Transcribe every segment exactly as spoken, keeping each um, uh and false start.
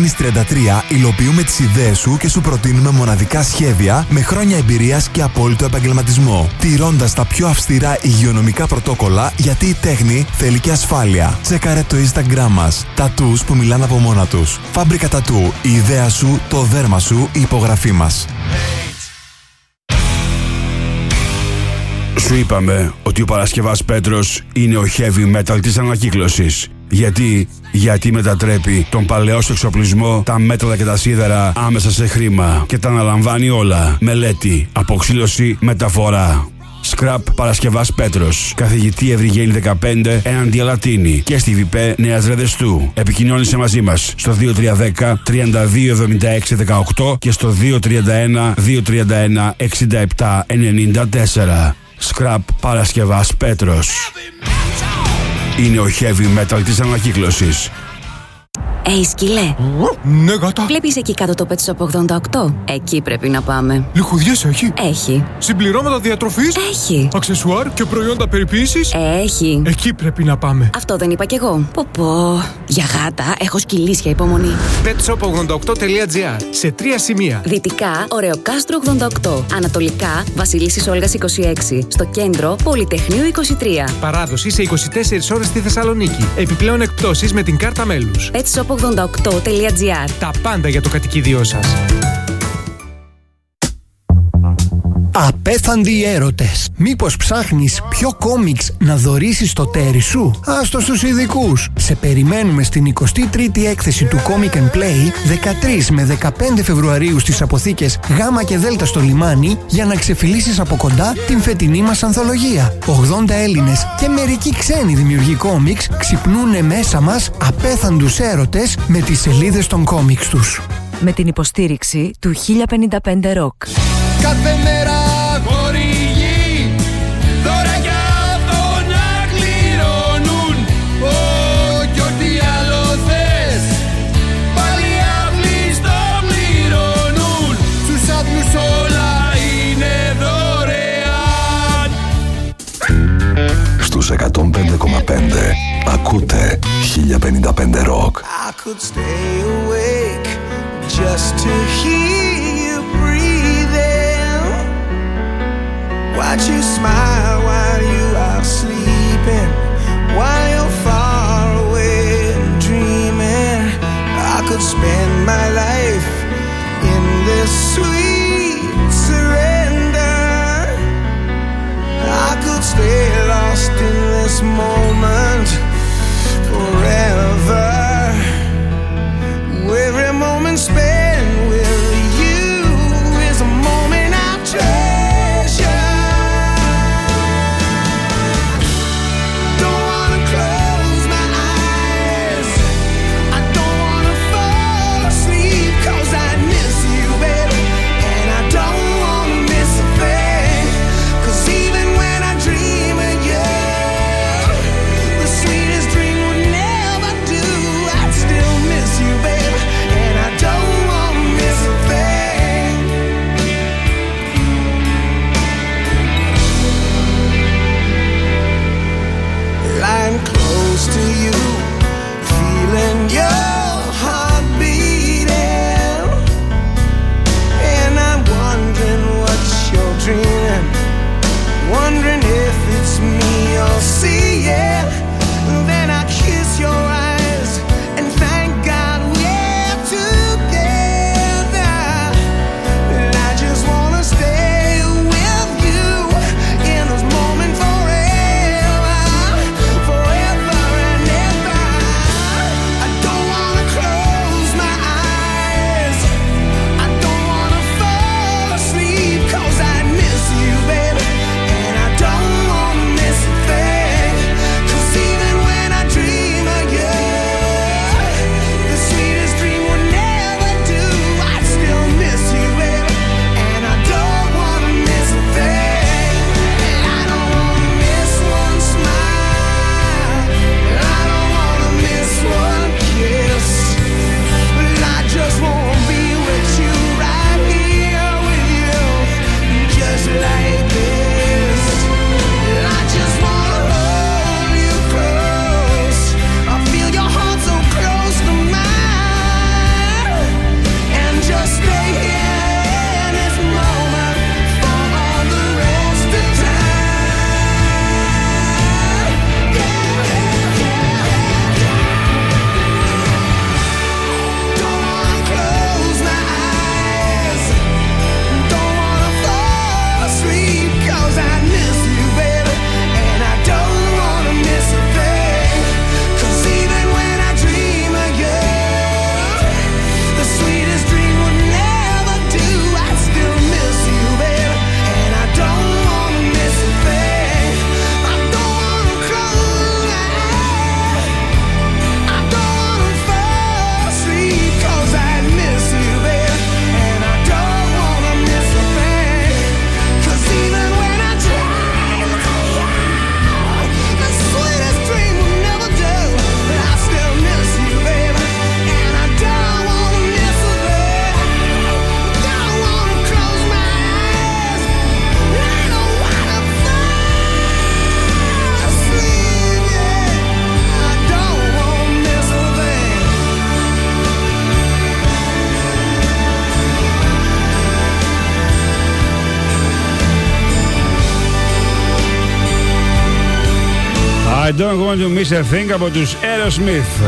Μήνης τριάντα τρία υλοποιούμε τις ιδέες σου και σου προτείνουμε μοναδικά σχέδια με χρόνια εμπειρίας και απόλυτο επαγγελματισμό. Τηρώντας τα πιο αυστηρά υγειονομικά πρωτόκολλα, γιατί η τέχνη θέλει και ασφάλεια. Τσέκαρε το Instagram μας. Τατούς που μιλάνε από μόνα τους. Φάμπρικα Τατού. Η ιδέα σου, το δέρμα σου, η υπογραφή μας. Σου είπαμε ότι ο Παρασκευάς Πέτρος είναι ο heavy metal της ανακύκλωσης. Γιατί, γιατί μετατρέπει τον παλαιό σου εξοπλισμό, τα μέταλλα και τα σίδερα άμεσα σε χρήμα και τα αναλαμβάνει όλα. Μελέτη, αποξήλωση, μεταφορά. Scrap Παρασκευάς Πέτρος. Καθηγητή Ευρυγένη δεκαπέντε έναντι Αλατίνη και στη ΒΙΠΕ Νέας Ρεδεστού. Επικοινώνησε μαζί μας στο δύο τρία ένα μηδέν τρία δύο εβδομήντα έξι δεκαοκτώ και στο δύο τρία ένα δύο τρία ένα εξήντα επτά ενενήντα τέσσερα. Scrap Παρασκευάς Πέτρος. Είναι ο heavy metal της ανακύκλωσης. Hey, σκύλε. Ναι, γάτα. Βλέπεις εκεί κάτω το Pet Shop ογδόντα οκτώ? Εκεί πρέπει να πάμε. Λιχουδιές έχει? Έχει. Συμπληρώματα διατροφής? Έχει. Αξεσουάρ και προϊόντα περιποίησης? Έχει. Εκεί πρέπει να πάμε. Αυτό δεν είπα κι εγώ. Πω πω. Για γάτα έχω σκυλίσια υπομονή. πετ σοπ ογδόντα οκτώ τελεία τζι άρ. Σε τρία σημεία. Δυτικά, Ωρεοκάστρο ογδόντα οκτώ. Ανατολικά, Βασιλίσσης Όλγας είκοσι έξι. Στο κέντρο, Πολυτεχνείου είκοσι τρία. Παράδοση σε είκοσι τέσσερις ώρες στη Θεσσαλονίκη. Επιπλέον εκπτώσεις με την κάρτα μέλους. πετ σοπ ογδόντα οκτώ τελεία τζι άρ. Τα πάντα για το κατοικίδιό σας. Απέφαντοι έρωτες. Μήπως ψάχνεις ποιο κόμιξ να δωρήσεις στο τέρι σου? Άστο στους ειδικούς. Σε περιμένουμε στην εικοστή τρίτη έκθεση του Comic and Play δεκατρείς με δεκαπέντε Φεβρουαρίου στις αποθήκες Γ και Δ στο λιμάνι για να ξεφυλίσεις από κοντά την φετινή μας ανθολογία. ογδόντα Έλληνες και μερικοί ξένοι δημιουργοί κόμιξ ξυπνούνε μέσα μας απέθαντους έρωτες με τις σελίδες των κόμιξ τους. Με την υποστήριξη του χίλια πενήντα πέντε Rock. Κάθε μέρα χορηγεί δώρα για αυτό να κληρώνουν. Ω, κι ό,τι άλλο θες πάλι αυλίστο πληρώνουν. Στους άθλους όλα είναι δωρεάν. Στους εκατόν πέντε κόμμα πέντε ακούτε χίλια πενήντα πέντε Rock. I could stay awake just to hear you breathing. Watch you smile while you are sleeping, while you're far away and dreaming. I could spend my life in this sweet surrender. I could stay lost in this moment forever. Every moment spent with you is a moment I treasure. Don't wanna close my eyes, I don't wanna fall asleep, 'cause I miss you, baby, and I don't wanna miss a thing. 'Cause even when I dream of you, the sweetest I don't want to miss a thing από τους Aerosmith.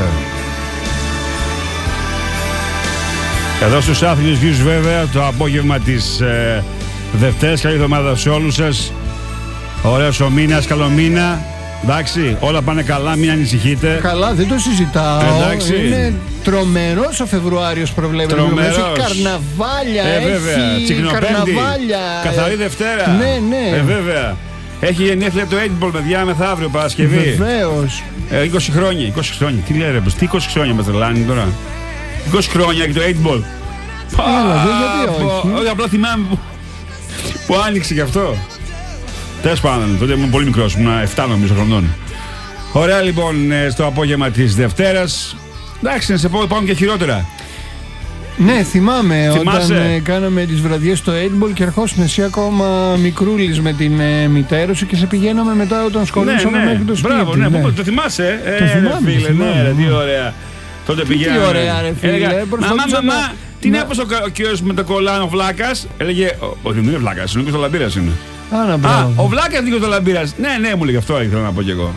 Εδώ στους άθλιους views βέβαια, το απόγευμα της ε, Δευτέρας. Καλή εβδομάδα σε όλους σας. Ωραίος ο μήνας, καλό μήνα. Εντάξει, όλα πάνε καλά, μην ανησυχείτε. Καλά, δεν το συζητάω. Εντάξει. Είναι τρομερός ο Φεβρουάριος προβλέπεται. Τρομερός. Έχει καρναβάλια, Ε, βέβαια. έχει Τσικνοπέμπτη. καρναβάλια. Καθαρή Δευτέρα. Ναι, ναι. Ε, βέβαια. Έχει γενέθλια το eight ball, παιδιά, μεθαύριο Παρασκευή. Βεβαίως. Ε, είκοσι χρόνια, είκοσι χρόνια. Τι λέει ρε, τι είκοσι χρόνια με τρελάνει τώρα. είκοσι χρόνια και το eight ball. Έλα, δε, γιατί όχι. Όχι, απλά θυμάμαι που, που άνοιξε γι' αυτό. Τέλος πάντων, τότε ήμουν πολύ μικρός, ήμουν επτά νομίζω χρονών. Ωραία λοιπόν, ε, στο απόγευμα της Δευτέρας. Εντάξει, να σε πω, υπάρχουν και χειρότερα. Ναι, θυμάμαι Θυμάσαι? όταν ε, κάναμε τις βραδιές στο eight ball και ερχόσουν εσύ ακόμα μικρούλης με την ε, μητέρα σου και σε πηγαίναμε μετά όταν σχολούσαμε Ναι, ναι. μέχρι το σπίτι. Μπράβο, ναι, ναι. Το θυμάσαι, ε, Το ε, θυμάμαι, ρε, φίλε, το θυμάμαι, ναι, ρε, τι ναι. ωραία. Τότε Τι πηγαίναμε. ωραία, ρε φίλε. Έλεγα, μαμά, Προσπαθούσα μαμά, να- τι είναι να- όπως ο, ο κύριος με το κολλάνο Βλάκας. Έλεγε, «Ο- όχι, δεν είναι Βλάκας, είναι ο Νίκος Λαμπύρας είναι. Άρα, Α, μπράβο. ο Βλάκας Νίκος Λαμπύρας. Ναι, ναι, μου λέγε αυτό, ήθελα να πω κι εγώ.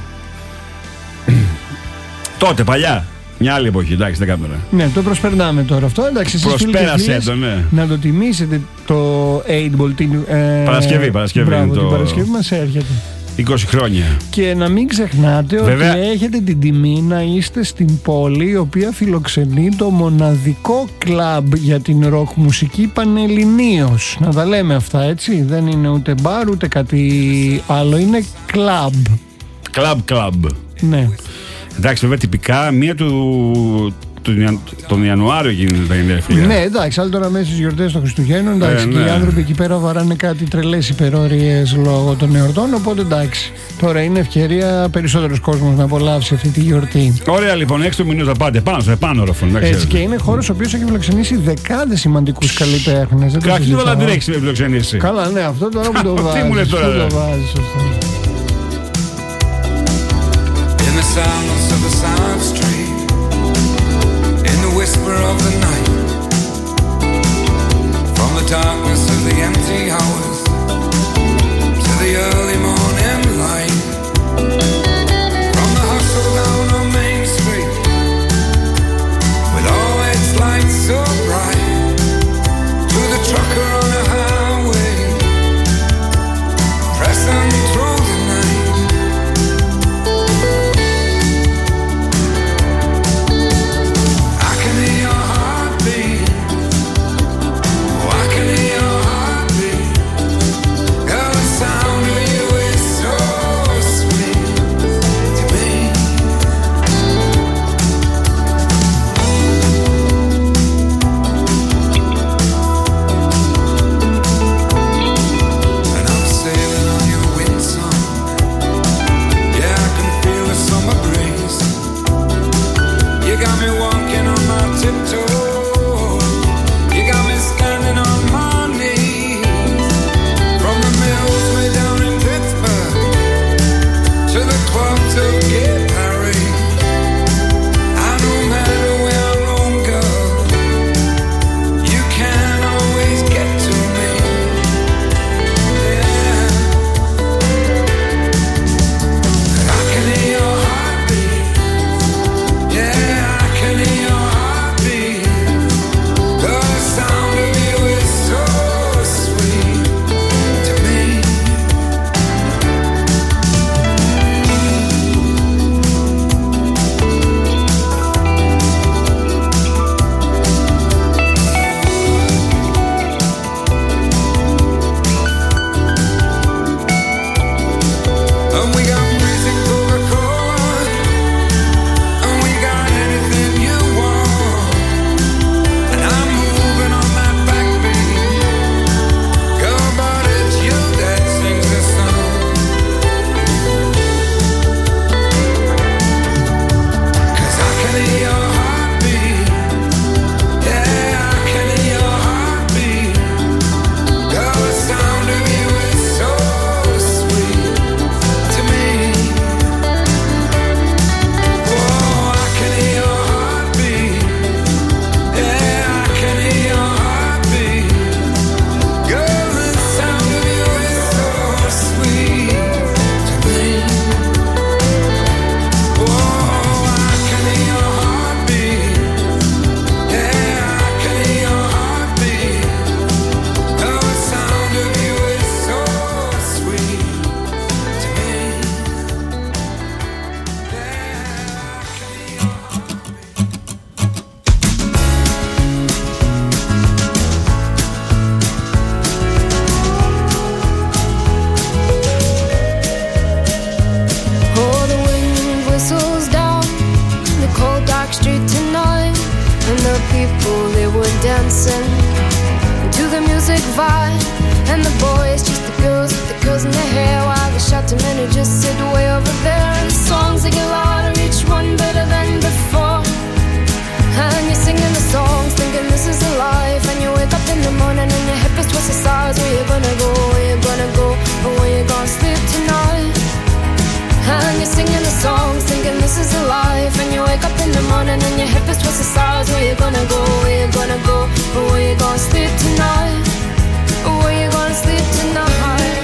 Τότε, παλιά. Μια άλλη εποχή, εντάξει, δεν κάνουμε. Ναι, το προσπερνάμε τώρα αυτό. Εντάξει, εσείς φίλοι και Προσπέρασε φίλες, το, ναι. να το τιμήσετε το eight ball την ε, Παρασκευή, Παρασκευή Μπράβο, είναι το- την Παρασκευή μας έρχεται. είκοσι χρόνια. Και να μην ξεχνάτε Βέβαια. ότι έχετε την τιμή να είστε στην πόλη η οποία φιλοξενεί το μοναδικό κλαμπ για την ροκ μουσική πανελληνίως. Να τα λέμε αυτά, έτσι. Δεν είναι ούτε μπαρ ούτε κάτι άλλο. Είναι κλαμπ. Κλαμπ, κλαμπ. Ναι. Εντάξει, βέβαια τυπικά μία του, του, Ια- τον Ιανουάριο γίνεται τα γενέθλια. Ναι, εντάξει, άλλο τώρα μέσα στις γιορτές των Χριστουγέννων. Εντάξει, Ε, και ναι. οι άνθρωποι εκεί πέρα βαράνε κάτι τρελές υπερορίες λόγω των εορτών. Οπότε εντάξει, τώρα είναι ευκαιρία περισσότερος κόσμος να απολαύσει αυτή τη γιορτή. Ωραία λοιπόν, έξι του μηνός θα πάτε πάνω σε πάνω ροφόν. εντάξει. Έτσι, και είναι χώρος ο οποίος έχει φιλοξενήσει δεκάδες σημαντικούς καλλιτέχνες. Δεν το Κάκι το συζητάω. λαντρέξει με φιλοξενήσει. Καλά, ναι, αυτό τώρα που το Τι βάζεις. μου λες τώρα, Πού ρε. το βάζεις αυτό. In the silence of the silent street, in the whisper of the night, from the darkness of the empty hours to the early morning light, from the hustle down on Main Street, with all its lights so bright, to the trucker on a highway, pressing through the night. I can hear your heart dancing to the music vibe. And the boys, just the girls with the girls in their hair, while the shouting men who just sit way over there. And the songs they get louder, each one better than before. And you're singing the songs, thinking this is a life. And you wake up in the morning and your hip is twisted sides. Where you gonna go, where you gonna go, or where you gonna sleep tonight? And you're singing the songs, thinking this is a life. And you wake up in the morning and your hip is twisted sides. Where you gonna go, where you gonna go, or where you gonna sleep tonight? Or where you gonna sleep tonight?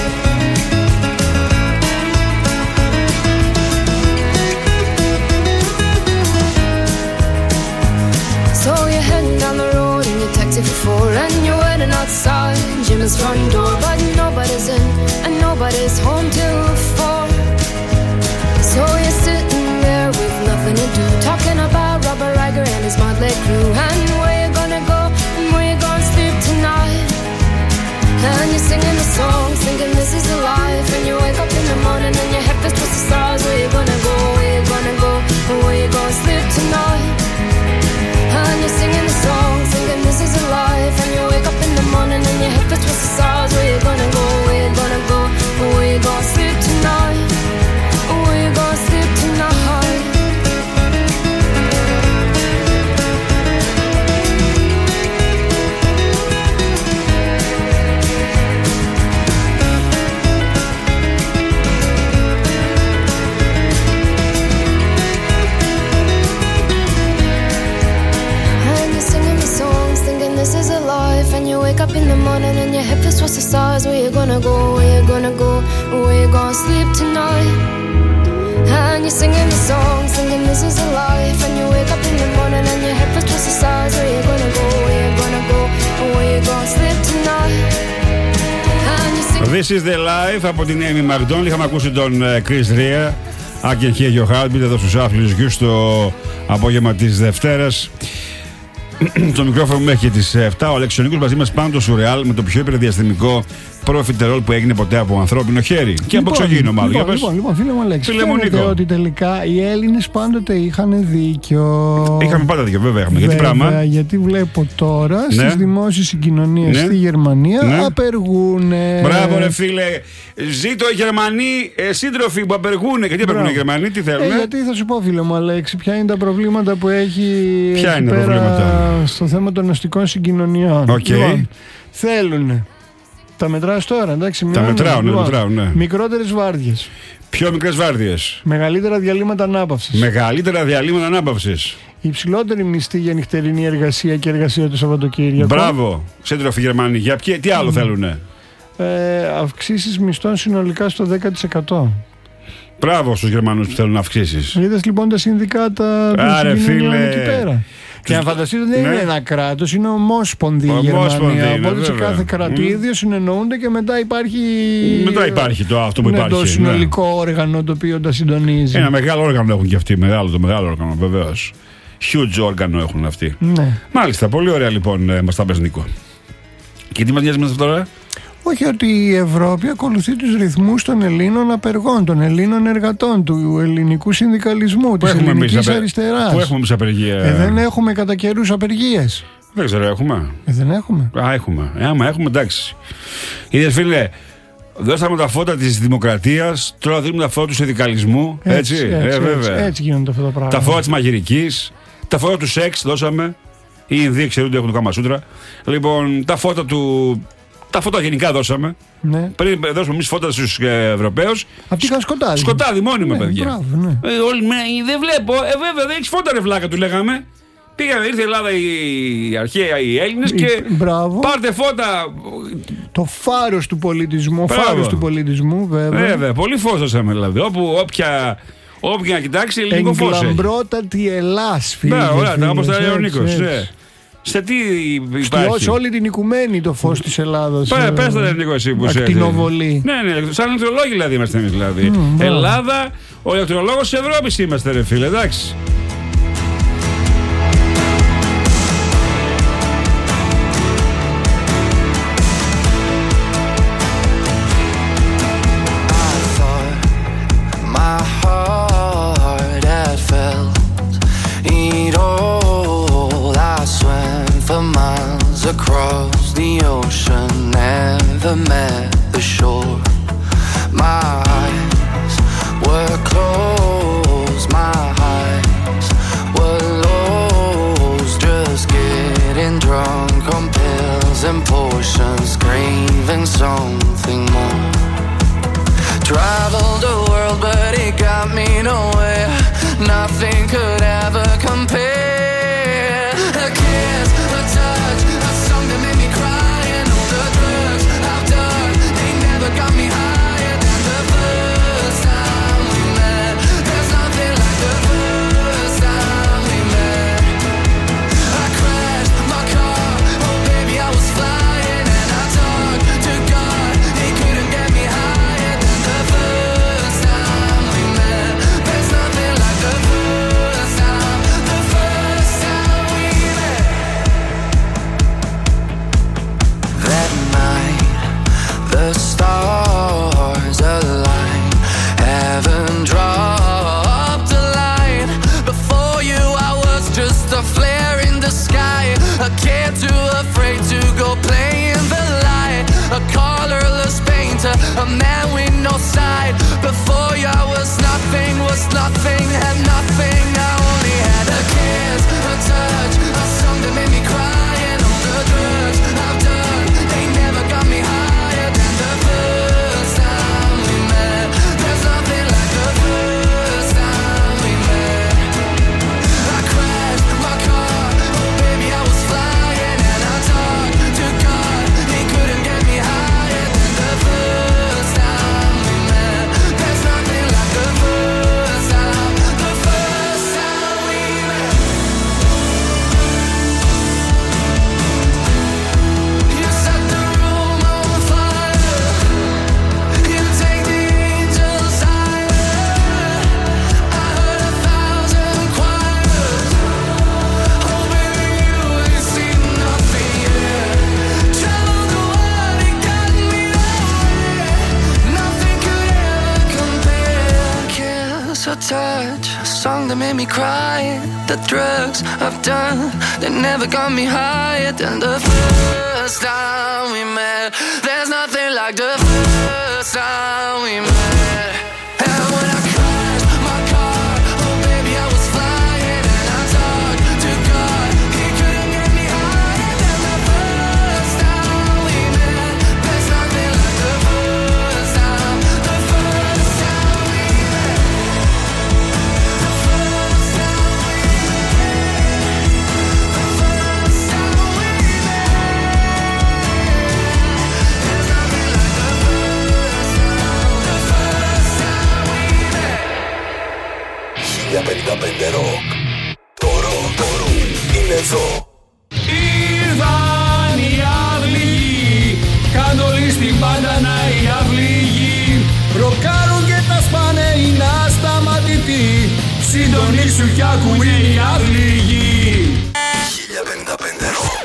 So you're heading down the road in your taxi for four, and you're waiting outside Jim's front door, but nobody's in and nobody's home till four. So you're sitting there with nothing to do, talking about Robert Riger and his motley crew, and where you gonna go and where you gonna sleep tonight. And you're singing the songs, thinking this is a life. And you wake up in the morning and your head feels twisted the stars. Where you gonna go, where you gonna go, and where you gonna sleep tonight. And you're singing the songs, thinking this is a life. And you wake up in the morning and your head feels twisted the stars. Where you gonna go, where you gonna go, and where you gonna sleep tonight. Where you gonna sleep tonight. This is a life, and you wake up in the morning and your head feels towards the stars. Where you gonna go, where you gonna go, where you gonna sleep tonight. And you're singing the song, singing this is a life. And you wake up in the morning and your head feels towards the stars. Where you gonna go, where you gonna go, where you gonna sleep tonight. This is the life από την Amy Macdonald. Είχαμε ακούσει τον Chris Rea, I Can Hear Your Heartbeat, εδώ στους Άφλιους Γιους στο απόγευμα της Δευτέρας. Το μικρόφωνο μου έχει και τις επτά. Ο Αλέξης Νίκος μαζί μας πάνω το σουρεάλ με το πιο υπερδιαστημικό προφιτερόλ που έγινε ποτέ από ανθρώπινο χέρι. Και Λοιπόν, από εξωγήινο μάλλον. Λοιπόν, Για πες. λοιπόν, λοιπόν, φίλε μου Αλέξη, Φίλε μου φαίνεται Νίκο. ότι τελικά οι Έλληνες πάντοτε είχαν δίκιο. Είχαμε πάντα δίκιο, βέβαια. Είχαμε. Γιατί Βέβαια, πράγμα. γιατί βλέπω τώρα Ναι. στις δημόσιες συγκοινωνίες Ναι. στη Γερμανία Ναι. απεργούν. Μπράβο, ρε φίλε. Ζήτω οι Γερμανοί ε, σύντροφοι που απεργούν. Γιατί απεργούν οι Γερμανοί, τι θέλουν. Ε, γιατί θα σου πω, φίλε μου Αλέξη, ποια είναι τα προβλήματα που έχει Ποια εκεί είναι τα πέρα προβλήματα? στο θέμα των αστικών συγκοινωνιών. Οκ. Λοιπόν, θέλουν. Τα μετράς τώρα, εντάξει. Τα μειώνουν. μετράω, ναι, Λοιπόν, μετράω, ναι. μικρότερες βάρδιες. Πιο μικρές βάρδιες. Μεγαλύτερα διαλύματα ανάπαυσης. Μεγαλύτερα διαλύματα ανάπαυσης. Υψηλότερη μισθή για νυχτερινή εργασία και εργασία το Σαββατοκύριακο. Μπράβο, σύντροφοι Γερμανοί. Για ποια, τι άλλο θέλουνε. Ε, αυξήσεις μισθών συνολικά στο δέκα τοις εκατό. Μπράβο στους Γερμανούς που θέλουν αυξήσεις. Είδες λοιπόν τα συνδικάτα των Άρε, συγκοινωνιών φίλε. εκεί πέρα. Και να φανταστείτε δεν Ναι. είναι ένα κράτος, είναι ομόσπονδη η Ομόσπονδη Γερμανία. είναι, Οπότε σε βέβαια. κάθε κρατήδιο συνεννοούνται και μετά υπάρχει. Μετά υπάρχει το αυτό που ναι, υπάρχει. το ναι. συνολικό όργανο το οποίο τα συντονίζει. Ένα μεγάλο όργανο έχουν και αυτοί. Μεγάλο, το μεγάλο όργανο, βεβαίως. Huge όργανο έχουν αυτοί. Ναι. Μάλιστα, πολύ ωραία λοιπόν, ε, μας τα πες Νίκο. Και τι μας νοιάζει με αυτό τώρα. Όχι ότι η Ευρώπη ακολουθεί τους ρυθμούς των Ελλήνων απεργών, των Ελλήνων εργατών, του ελληνικού συνδικαλισμού, της έχουμε εμείς ελληνικής απε- αριστεράς. Πού έχουμε εμείς απεργία. Ε, δεν έχουμε κατά καιρούς απεργίες. Δεν ξέρω, έχουμε. Ε, δεν έχουμε. Α, έχουμε. Ε, άμα έχουμε, εντάξει. Είδες φίλε, δώσαμε τα φώτα της δημοκρατίας, τώρα δίνουμε τα φώτα του συνδικαλισμού. Έτσι, έτσι, ε, έτσι, βέβαια. έτσι, έτσι γίνονται αυτά τα πράγματα. Τα φώτα της μαγειρικής, τα φώτα του σεξ δώσαμε. Οι Ινδοί ξέρουν ότι έχουν το Καμασούτρα. Λοιπόν, τα φώτα του. Τα φώτα γενικά δώσαμε. Ναι. Πριν δώσουμε εμείς φώτα στους ε, Ευρωπαίους. Αυτοί είχαν σκοτάδι. Σκοτάδι μόνιμα, Ναι, παιδιά. μπράβο, ναι. Ε, όλοι, με, δεν βλέπω. Ε, βέβαια, δεν έχεις φώτα, ρε βλάκα, του λέγαμε. Πήγαμε, ήρθε η Ελλάδα, οι αρχαία, οι Έλληνες και. Μπράβο. Πάρτε φώτα. Το φάρος του πολιτισμού. Ο Μπράβο. φάρος του πολιτισμού, βέβαια. Βέβαια, πολύ φως δώσαμε δηλαδή. Όπου, όποια, όποια να κοιτάξει, ελληνικό φως έχει. Εγκλαμπρότατη Ελλάς, φίλε. Ναι, ωραία, φίλες, όπως τα λέει ο έτσι, Νίκος. έτσι. Ναι. Σε τι Στο- υπάρχει. σε όλη την οικουμένη το φως της Ελλάδας. Πε, ε, πες το ρε Νίκο εσύ που είσαι. ακτινοβολή. Ναι, ναι, σαν ηλεκτρολόγοι δηλαδή είμαστε εμείς δηλαδή. Mm, Ελλάδα, ο ηλεκτρολόγος της Ευρώπης είμαστε ρε φίλε, εντάξει. My heart had felt it all. I swam for the miles across the ocean, never met the shore. My eyes were closed, my eyes were lost, just getting drunk on pills and potions, craving something more. Traveled the world but it got me nowhere, nothing could ever compare. A kiss, a touch, a song that made me cry, and all the drugs I've done, they never got me higher than the first time we met. There's nothing like the first time we met. I crashed my car, oh baby I was flying, and I talked to God, he couldn't get me higher than the first time we met. There's nothing like the first time, the first time we met. That night, the stars aligned, heaven dropped a line. Before you I was just a flare in the sky, a kid too afraid to go play in the light, a colorless painter, a man with no side. Before you I was nothing, was nothing, had nothing. I only had a kiss, a touch, a song that made me cry, and all the drugs I've done, they never got me higher than the first time we met. There's nothing like the first time we met. I crashed my car, oh baby I was flying, and I talked to God, he couldn't get me higher than the first time we met. There's nothing like the first time, the first time we met. You set the room on fire, you take the angels higher. I heard a thousand choirs, oh baby you ain't seen nothing yet. Traveled the world, it got me nowhere, nothing could ever compare. Kiss, a touch, a song that made me cry, the drugs I've done, they never got me higher than the first time we met. There's nothing like the first time we met. And when I crashed my car, oh baby I was flying, and I talked to God, he couldn't get me higher than the first time we met. There's nothing like the first time, the first time we met. The first time we met. The first time we met. There's nothing like the first time, the first time we met. χίλια πενήντα πέντε Rock. Το ροκ, το ροκ είναι εδώ. Ήρθαν οι αυλοί, κάντολοι στην πάντανα οι αυλίγοι, ροκάρουν και τα σπάνε είναι ασταματητοί, συντονίσου κι άκου είναι οι αυλίγοι. χίλια πενήντα πέντε Rock.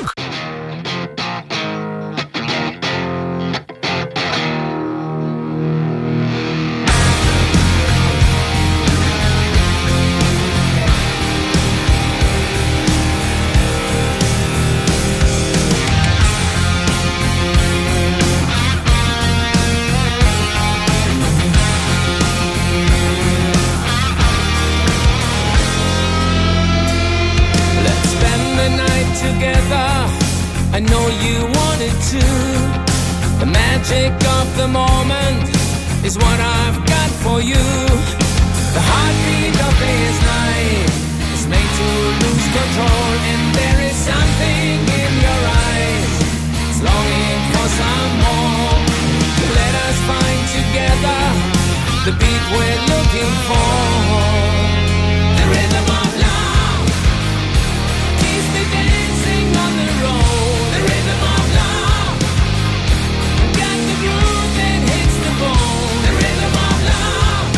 Let's spend the night together, I know you wanted to. The magic of the moment is what I've got for you. The heartbeat of this night is made to lose control, and there is something in your eyes, it's longing for some more. Let us find together the beat we're looking for. The rhythm of love keeps me dancing on the road. The rhythm of love got the groove that hits the bone. The rhythm of love,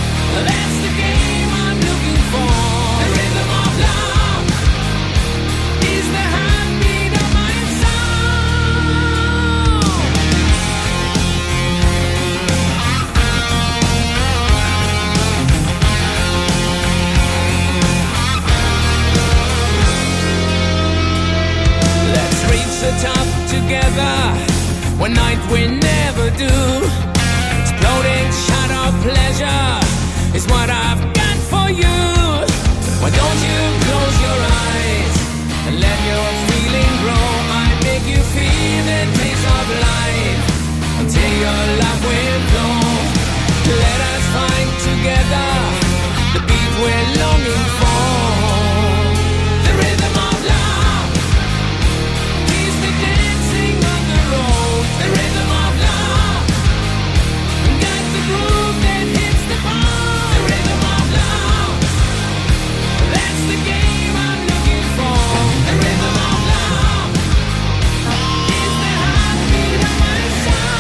that's the game I'm looking for. The rhythm of love together one night we never do. Exploding shot of pleasure is what I've got for you. Why don't you close your eyes and let your feeling grow? I make you feel the taste of life until your love will flow. Let us find together the beat we're longing for. The rhythm of love keeps me dancing on the road. The rhythm of love got the groove that hits the bone. The rhythm of love, that's the game I'm looking for. The rhythm of love is the heartbeat of my soul.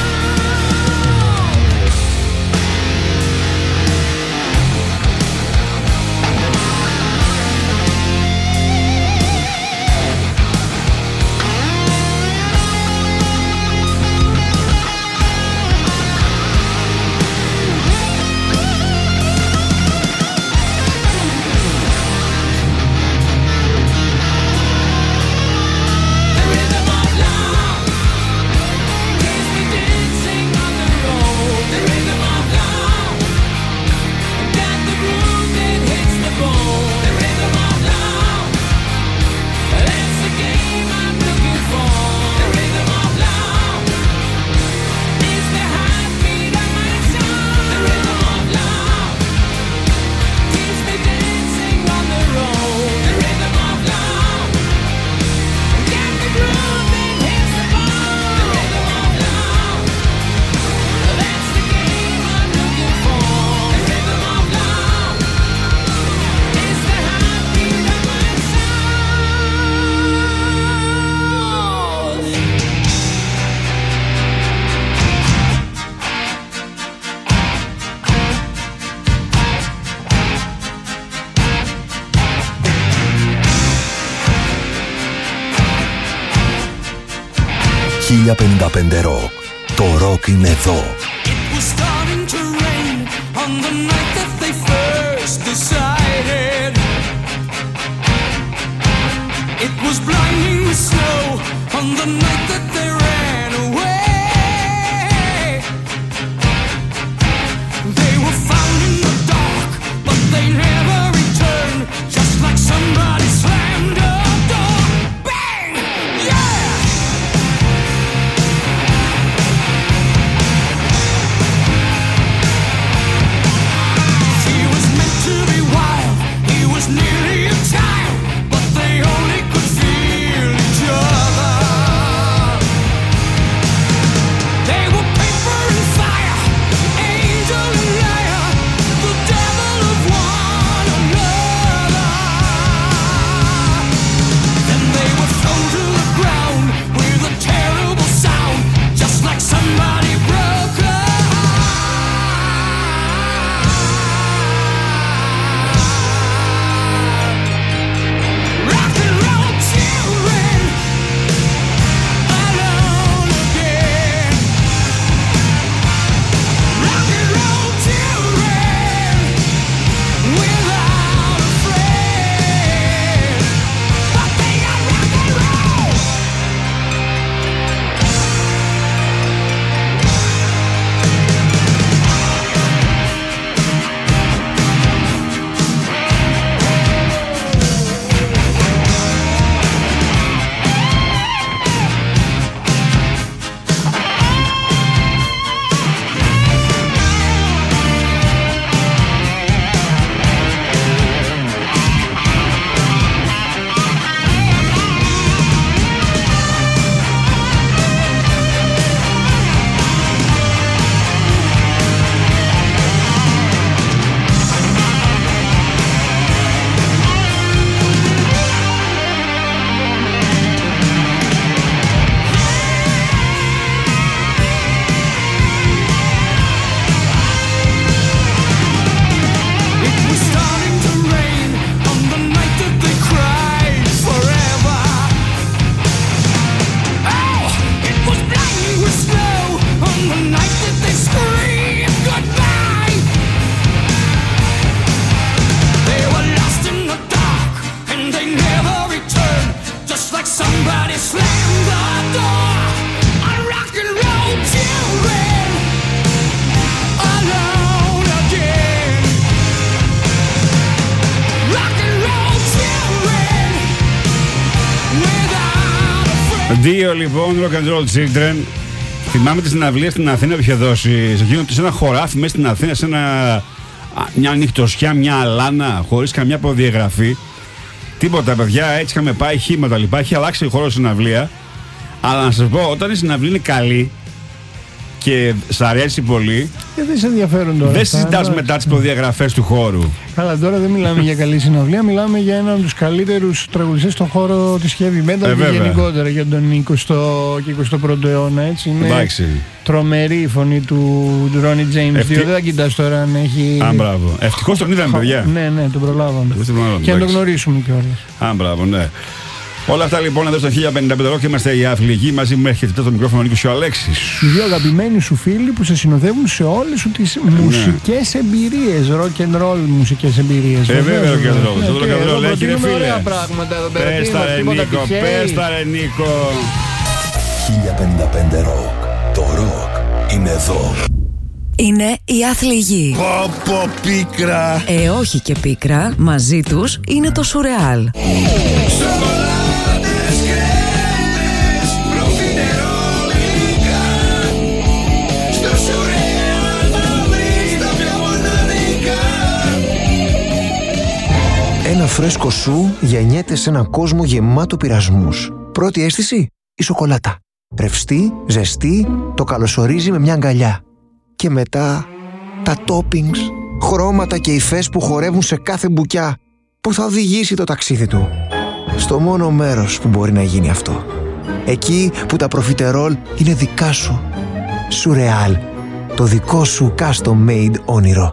χίλια πενήντα πέντε Rock. Το rock είναι εδώ. It was starting to rain on the night that they first decided. It was blinding snow on the night that they ran away. They were found in the dark, but they never returned. Just like somebody slammed a door. Bang! Yeah! She was meant to be wild. He was nearly a child, but they only could feel each other. Δύο λοιπόν, Rock and Roll Children. Θυμάμαι τη συναυλία στην Αθήνα που είχε δώσει. Σε ένα χωράφι μέσα στην Αθήνα, σε ένα, μια νυχτωσιά, μια αλάνα, χωρίς καμιά προδιαγραφή. Τίποτα, παιδιά, έτσι είχαμε πάει χήματα λοιπά. Έχει αλλάξει ο χώρος συναυλία. Αλλά να σας πω, όταν η συναυλία είναι καλή και σ' αρέσει πολύ, και δεν σε ενδιαφέρουν τώρα. Δεν συζητάς μετά τις προδιαγραφές του χώρου. Καλά, τώρα δεν μιλάμε για καλή συναυλία, μιλάμε για έναν από τους καλύτερους τραγουδιστές στον χώρο της heavy metal ε, και γενικότερα για τον εικοστό και εικοστό πρώτο αιώνα. Έτσι. Είναι εντάξει. Τρομερή η φωνή του Ronnie James. Ευτι... Δεν θα κοιτάς τώρα αν έχει. Α, μπράβο. Ευτυχώς τον είδαμε, παιδιά. Ναι, ναι, τον προλάβαμε. Και να τον γνωρίσουμε κιόλας. Α, μπράβο, ναι. Όλα αυτά λοιπόν εδώ στο χίλια πενήντα πέντε Rock, είμαστε οι Αθλητικοί. Μαζί μου έρχεται το μικρόφωνο Νίκος και ο Αλέξης. Οι δύο αγαπημένοι σου φίλοι που σε συνοδεύουν σε όλες σου τις ναι. μουσικές εμπειρίες. Rock and roll μουσικές εμπειρίες. Ε, βέβαια, rock and roll. Το rock and roll έχει, ρε φίλε. Ωραία πράγματα εδώ πέρα. Πες τα ρε Νίκο, πες τα ρε Νίκο. χίλια πενήντα πέντε Rock. Το rock είναι εδώ. Είναι οι Αθλητικοί. Πω πω πίκρα. Ε, όχι και πίκρα. Μαζί τους είναι το Σουρεάλ. Ένα φρέσκο σου γεννιέται σε έναν κόσμο γεμάτο πειρασμούς. Πρώτη αίσθηση, η σοκολάτα. Ρευστή, ζεστή, το καλωσορίζει με μια αγκαλιά. Και μετά, τα toppings, χρώματα και υφές που χορεύουν σε κάθε μπουκιά, που θα οδηγήσει το ταξίδι του. Στο μόνο μέρος που μπορεί να γίνει αυτό. Εκεί που τα προφιτερόλ είναι δικά σου. Σουρεάλ, το δικό σου custom made όνειρο.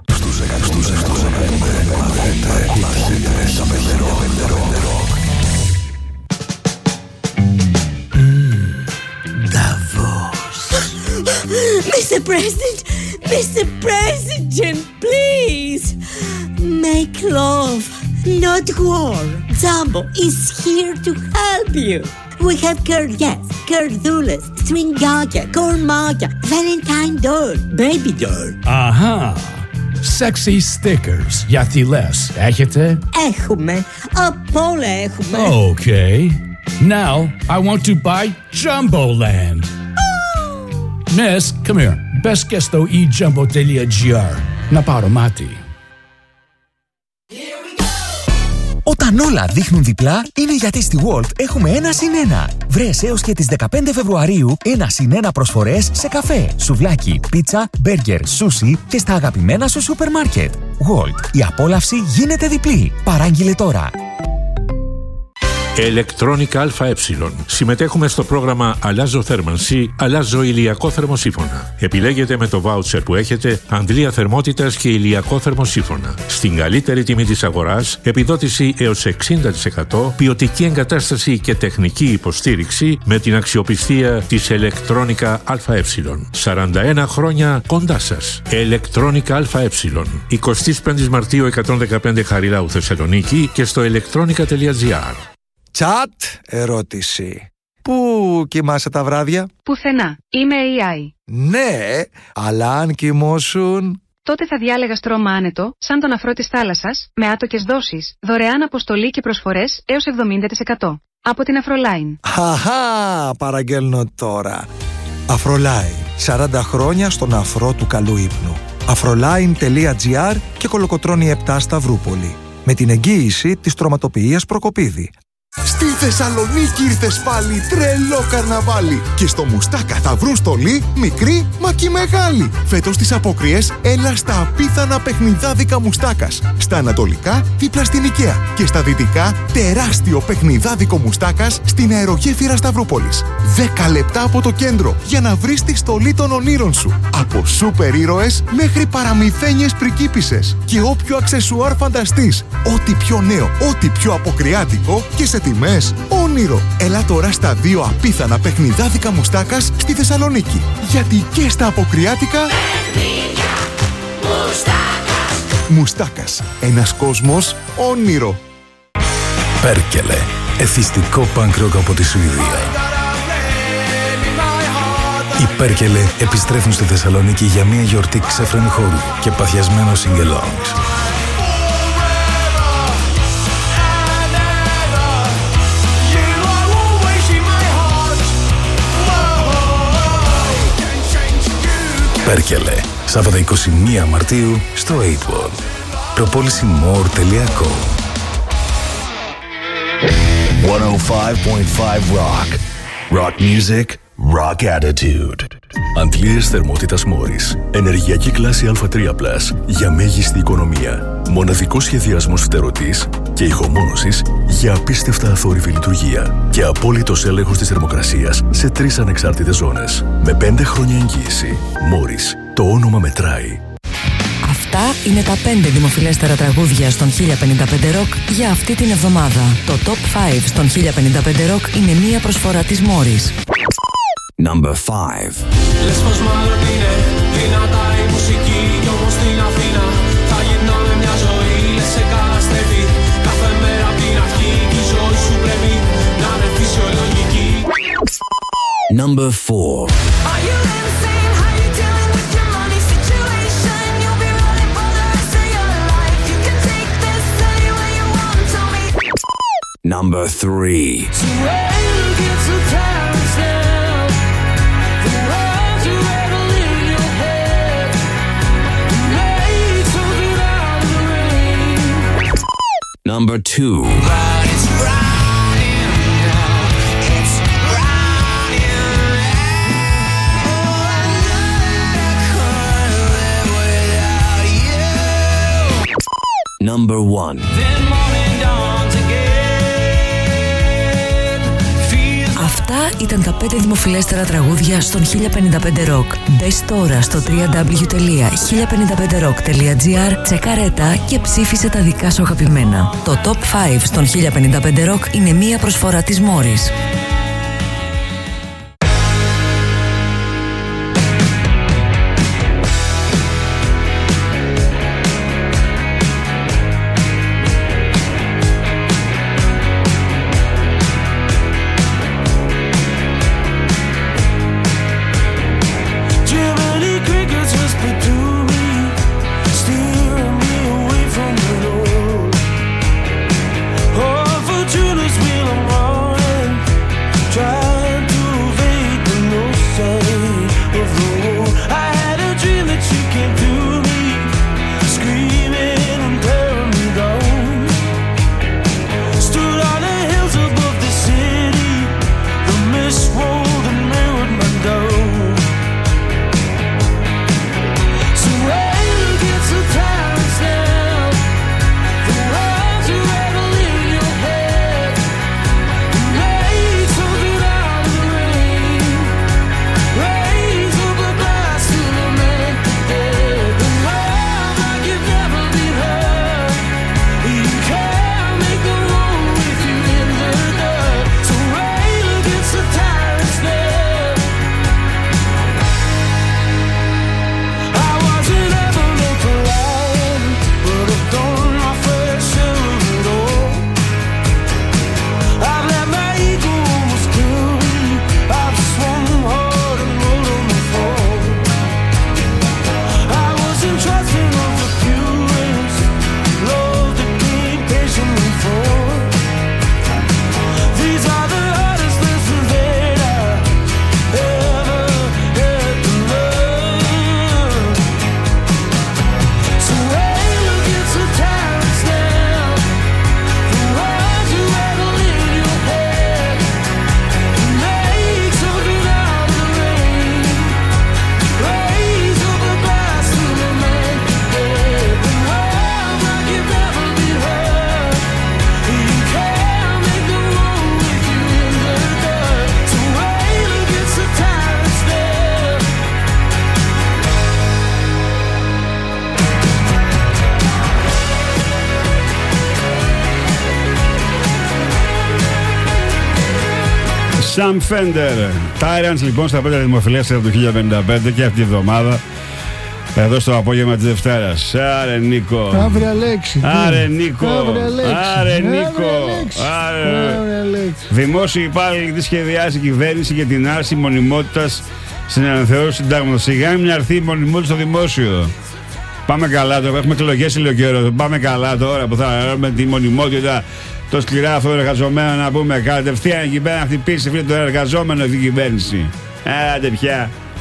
Mister President, Mister President, please make love, not war. Jumbo is here to help you. We have Kurdias, Kurdulas, Stringaya, Kormaya, Valentine doll, baby doll. Αχα, sexy stickers για θηλές έχετε? Έχουμε, απ' όλα έχουμε. Okay, now I want to buy Jumboland. Miss, come here. Best και στο e jumbo dot g r. Να πάρω μάτι. Όταν όλα δείχνουν διπλά, είναι γιατί στη Walt έχουμε ένα συν ένα. Βρες έως και τις δεκαπέντε Φεβρουαρίου ένα συν ένα προσφορές σε καφέ, σουβλάκι, πίτσα, μπέργκερ, σούσι και στα αγαπημένα σου σούπερ μάρκετ. Walt, η απόλαυση γίνεται διπλή. Παράγγειλε τώρα. Electronic ΑΕ. Συμμετέχουμε στο πρόγραμμα Αλλάζω θέρμανση, αλλάζω ηλιακό θερμοσύφωνα. Επιλέγετε με το βάουτσερ που έχετε αντλία θερμότητας και ηλιακό θερμοσύφωνα. Στην καλύτερη τιμή της αγοράς, επιδότηση έως εξήντα τοις εκατό, ποιοτική εγκατάσταση και τεχνική υποστήριξη με την αξιοπιστία της Electronic ΑΕ. σαράντα ένα χρόνια κοντά σας. Electronic ΑΕ. εικοστή πέμπτη Μαρτίου εκατόν δεκαπέντε Χαριλάου Θεσσαλονίκη και στο electronica τελεία τζι άρ. Τσατ ερώτηση. Πού κοιμάσαι τα βράδια? Πουθενά. Είμαι έι άι. Ναι, αλλά αν κοιμώσουν... Τότε θα διάλεγα στρώμα άνετο, σαν τον αφρό της θάλασσας, με άτοκες δόσεις, δωρεάν αποστολή και προσφορές έως εβδομήντα τοις εκατό. Από την Αφρολάιν. Χαχά, παραγγέλνω τώρα. Αφρολάιν. σαράντα χρόνια στον αφρό του καλού ύπνου. αφρολάιν τελεία τζι άρ και Κολοκοτρώνη επτά Σταυρούπολη. Με την εγγύηση της Τροματοποιίας Προκοπίδη. Στη Θεσσαλονίκη ήρθες πάλι, τρελό καρναβάλι. Και στο Μουστάκα θα βρουν στολή, μικρή μα και μεγάλη. Φέτος στις απόκριες, έλα στα απίθανα παιχνιδάδικα Μουστάκας. Στα ανατολικά, δίπλα στην Οικαία. Και στα δυτικά, τεράστιο παιχνιδάδικο Μουστάκας στην αερογέφυρα Σταυρούπολης. Δέκα λεπτά από το κέντρο για να βρεις τη στολή των ονείρων σου. Από σούπερ ήρωες μέχρι παραμυθένιες πρικίπισσες. Και όποιο αξεσουάρ φανταστείς. Ό,τι πιο νέο, ό,τι πιο αποκριάτικο και σε τιμές όνειρο. Έλα τώρα στα δύο απίθανα παιχνιδάδικα Μουστάκας στη Θεσσαλονίκη. Γιατί και στα αποκριάτικα Μουστάκας. Μουστάκας. Ένας κόσμος όνειρο. Πέρκελε. Εθιστικό punk rock από τη Σουηδία. Οι Πέρκελε επιστρέφουν στη Θεσσαλονίκη για μια γιορτή ξέφρενη χώρου και παθιασμένο sing-alongs. Πέρκελε, Σάββατο είκοσι μία Μαρτίου στο οκτώ World. προπόληση μορ τελεία κομ. εκατόν πέντε κόμμα πέντε Rock. Rock music, rock attitude. Αντλίες θερμότητας Μόρις. Ενεργειακή κλάση Α τρία πλας για μέγιστη οικονομία. Μοναδικός σχεδιασμός φτερωτής και ηχομόνωσης για απίστευτα αθόρυβη λειτουργία. Και απόλυτος έλεγχος της θερμοκρασίας σε τρεις ανεξάρτητες ζώνες. Με πέντε χρόνια εγγύηση. Μόρις. Το όνομα μετράει. Αυτά είναι τα πέντε δημοφιλέστερα τραγούδια στον χίλια πενήντα πέντε Rock για αυτή την εβδομάδα. Το Top πέντε στον χίλια πενήντα πέντε Rock είναι μία προσφορά της Μόρις. Number five. Λες πως μάλλον είναι δυνατά η μουσική κι όμως στην Αθήνα θα γυρνάμε μια ζωή. Λες σε καταστρέφει κάθε μέρα απ' την αρχή κι η ζωή σου πρέπει να είναι φυσιολογική. Number four. Are you insane? How you dealing with your money situation? You'll be running for the rest of your life. You can take this anywhere you want, tell me. Number three. So when you get so tired now, the words you rattle in your head make something out of the rain. Number two. But it's riding now, it's riding now. Oh, I know that I couldn't live without you. Number one. Then morning dawns again. Αυτά ήταν τα πέντε δημοφιλέστερα τραγούδια στον χίλια πενήντα πέντε Rock. Μπες τώρα στο double-u double-u double-u τελεία χίλια πενήντα πέντε rock τελεία gr, τσεκάρε τα και ψήφισε τα δικά σου αγαπημένα. Το Top πέντε στον χίλια πενήντα πέντε Rock είναι μία προσφορά της Μόρις. Jiminy crickets whisper to me, steering me away from the road. Oh, Fortuna's wheel I'm running, trying to evade the no sign of the road. I had a dream that she came to me, screaming and tearing me down. Stood on the hills above the city, the mist rolled and mirrored my door. So when you get so tired now, the words you rattle in your head make something out of the rain. Raise up a glass to lament the dead, and love like you've never been hurt. You can't make the road with you in the dirt. So when you get so tired now, I wasn't ever meant to lie, but I've done my fair share of it all. I've let my ego almost kill me. I've swum hard and rolled on the fall. I wasn't trusting of the purest love that came patiently for. These are the hardest lessons that I ever had to learn. So when you get so tired now, the words you rattle in your head make something out of the rain. Raise up a glass to lament the dead, and love like you've never been hurt. You can't make the road with you in the dirt. So when you get so tired now, Sam Fender. Tyrants λοιπόν στα πέντε δημοφιλέστερα του χίλια πενήντα πέντε και αυτή τη εβδομάδα εδώ στο απόγευμα της Δευτέρας. Άρε Νίκο. Αύριο Αλέξη. Άρε Νίκο. Αύριο Αλέξη. Άρε Αύριο Νίκο. Αλέξη. Άρε. Αύριο Αλέξη. Δημόσιοι υπάλληλοι τι σχεδιάζει η κυβέρνηση για την άρση μονιμότητας στην αναθεώρηση συντάγματος. Σιγά μια αρθεί η μονιμότητα στο δημόσιο. Πάμε καλά τώρα, έχουμε εκλογές λίγο καιρό. Πάμε καλά τώρα που θα έχουμε τη μονιμότητα. Το σκληρά αυτό εργαζομένο να πούμε κατευθείαν εκεί πέρα να χτυπήσει φίλε το εργαζόμενο η κυβέρνηση. Άντε πια.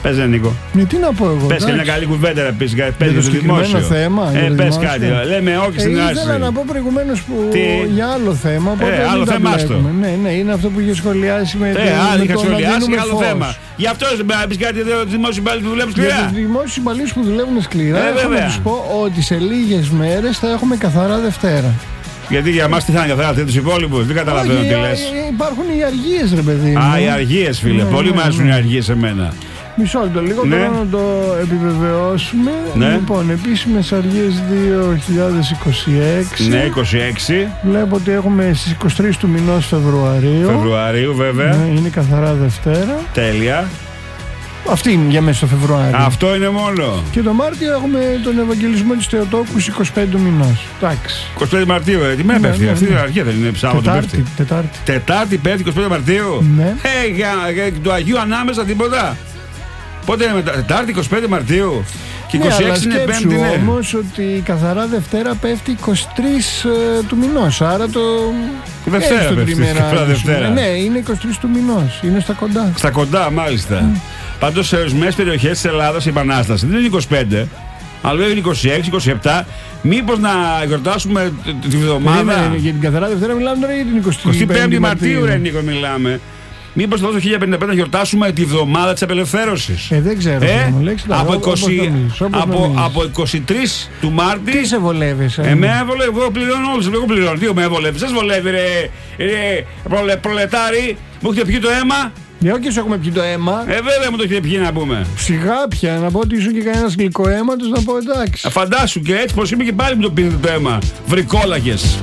Πες ρε Νίκο. Ναι, τι να πω εγώ. Πες και μια καλή κουβέντα να πεις. Πες για το δημόσιο θέμα. Ε, πες κάτι. Λέμε όχι στην άσπρη. Ήθελα να πω προηγουμένως που Τι? για άλλο θέμα. Ε, άλλο θέμα άστο. Ναι, ναι, είναι αυτό που είχε σχολιάσει με, ε, το, άλλο με είχα το σχολιάσει να και άλλο φως. θέμα. Γι' αυτό να πεις κάτι για τους δημόσιους υπαλλήλους που δουλεύουν σκληρά. Για τους δημόσιους υπαλλήλους που δουλεύουν σκληρά, Ε, έχω να τους πω ότι σε λίγες μέρες θα έχουμε καθαρά Δευτέρα. Γιατί για μας τι θα είναι καθαρά, αυτοί τους υπόλοιπους, δεν καταλαβαίνω τι λες. Υπάρχουν οι αργίες, ρε παιδί μου. Α, οι αργίες, φίλε. Ναι, Πολύ ναι, μου αρέσουν ναι. οι αργίες σε μένα. Μισό λεπτό, λίγο Ναι. τώρα να το επιβεβαιώσουμε. Ναι. Λοιπόν, επίσημες αργίες δύο χιλιάδες είκοσι έξι. Ναι, είκοσι έξι Βλέπω ότι έχουμε στις είκοσι τρεις του μηνός Φεβρουαρίου. Φεβρουαρίου, βέβαια. Ναι, είναι καθαρά Δευτέρα. Τέλεια. Αυτή είναι για μέσα στο Φεβρουάριο. Αυτό είναι μόνο. Και το Μάρτιο έχουμε τον Ευαγγελισμό της Θεοτόκου είκοσι πέντε του μηνός. Εντάξει. είκοσι πέντε Μαρτίου, ε, τι με Ναι, πέφτει. ναι, Αυτή ναι. είναι η αρχή, δεν είναι Σάββατο Τετάρτη, πέφτει. Τετάρτη. Τετάρτη, Πέμπτη, είκοσι πέντε Μαρτίου. Ναι. Ε, για, για του Αγίου ανάμεσα τίποτα. Πότε είναι μετά, Τετάρτη, είκοσι πέντε Μαρτίου. Και είκοσι έξι ναι, είναι αλλά Πέμπτη, σκέψου ναι. όμως ότι η καθαρά Δευτέρα πέφτει είκοσι τρεις ε, του μηνός. Άρα το. Δευτέρα έχει το πέφτει, τριμεράκι, καθαρά ας πούμε. Δευτέρα. Ναι, είναι είκοσι τρεις του μηνός. Είναι στα κοντά. Στα κοντά, μάλιστα. Mm. Πάντως σε ορισμένες περιοχές της Ελλάδας η Επανάσταση δεν είναι είκοσι πέντε, αλλά είναι είκοσι έξι, είκοσι επτά. Μήπως να γιορτάσουμε τη βδομάδα. Περίμενε, για την καθαρά Δευτέρα μιλάμε τώρα για την εικοστή πέμπτη Μαρτίου, ρε Νίκο, μιλάμε. Μήπως το χίλια πενήντα πέντε να γιορτάσουμε τη βδομάδα της απελευθέρωσης. Ε, δεν ξέρω. Ε, μου λέξει, από, όπως είκοσι, νομίζεις, όπως από, νομίζεις. από είκοσι τρεις του Μάρτη. Τι σε βολεύεις, ε? Εμένα βολεύει, εγώ πληρώνω όλους, εγώ πληρώνω. Τι με βολεύει, σας βολεύει ρε, ρε προλε, προλετάρι, μου έχετε πιει το αίμα. Ναι, όχι σου έχουμε πιει το αίμα. Ε, βέβαια μου το έχετε πιει να πούμε. Σιγά πια, να πω ότι ήσουν και κανένας γλυκό αίματος, να πω εντάξει. Α, φαντάσου και έτσι πως είμαι και πάλι μου το πίνετε το αίμα. Βρικόλαγες.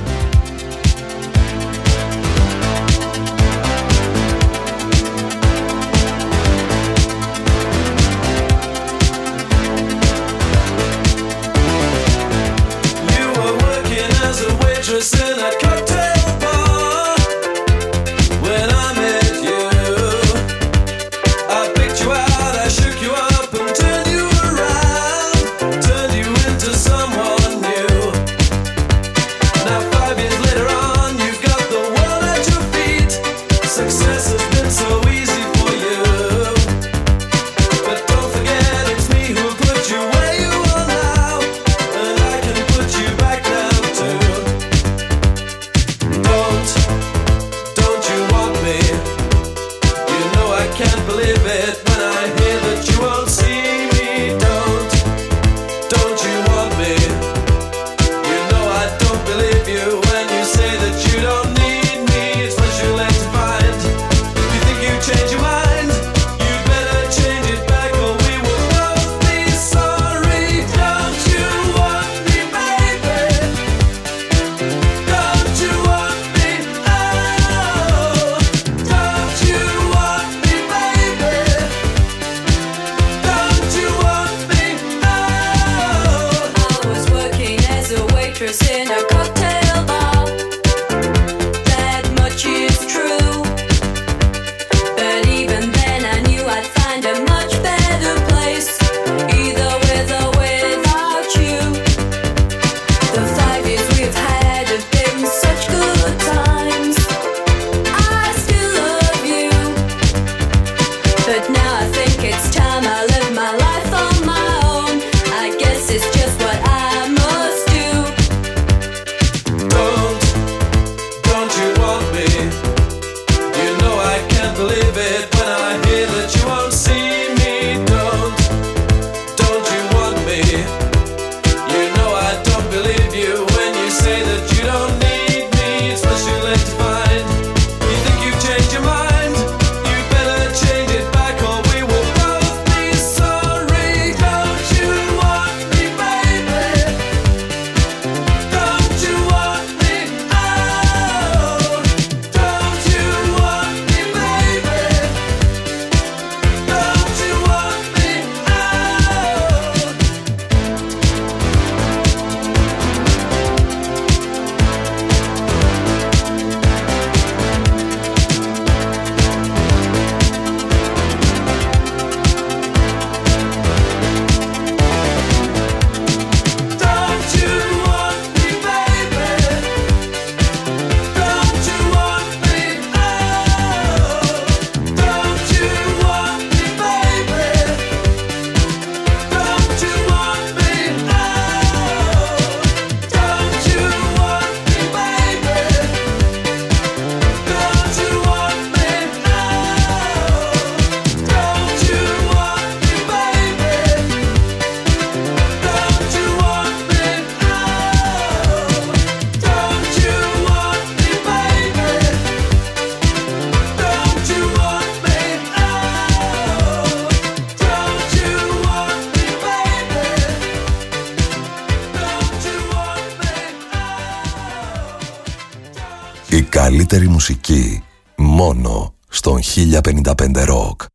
In a cocktail bar when I met you, I picked you out, I shook you up and turned you around, turned you into someone new. Now five years later on, you've got the world at your feet. Success has been so easy for you, but don't forget it's me who put you where you are now, and I can put you back down too. Don't, don't you want me? You know I can't believe it when I hear that you won't see me. Don't, don't you want me? You know I don't believe you when you say that you don't need me. It's much too late to find. You think you change your mind? You'd better change it back or we will both be sorry. Don't you want me, baby? Don't you want me? Oh, don't you want me, baby? Don't you want me? Oh, I was working as a waitress in a cocktail bar. That much is true. But even then I knew I'd find a much better place, either with or without you. The five years we've had have been such good times. I still love you, but now I think it's time I live my life on my own. I guess it's just what I must do. Don't, don't you want me? You know I can't believe it when I hear that you won't see me. Don't, don't you want me? You know I don't believe you when you say that you don't need me. It's much too late to find. You think you've changed your mind? You better change it back or we will both be sorry. Don't you want me, baby? Don't you want me? Oh, don't you want me, baby? καλύτερη μουσική μόνο στον χίλια πενήντα πέντε Rock.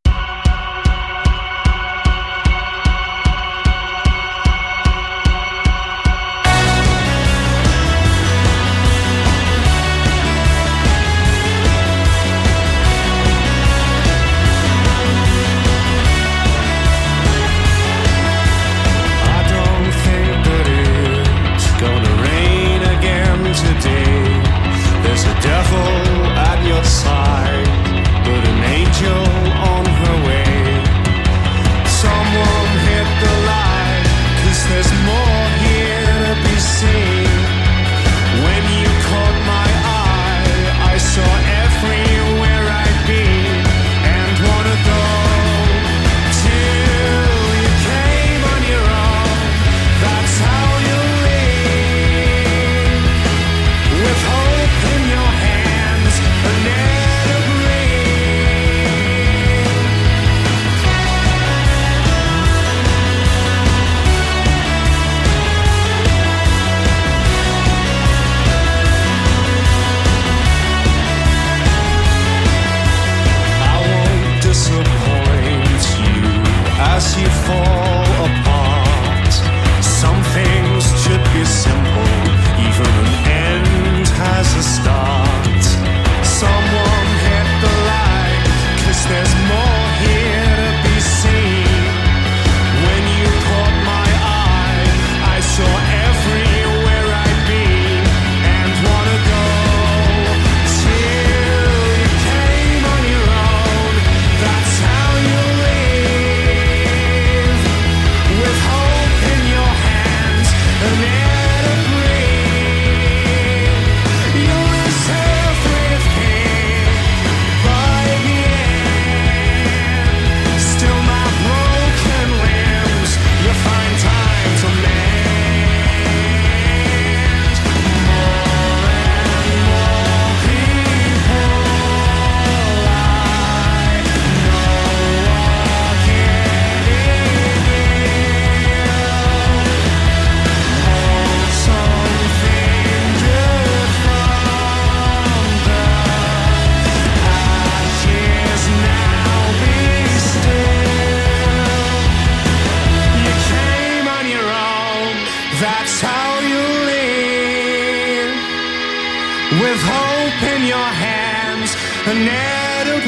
With hope in your hands and air to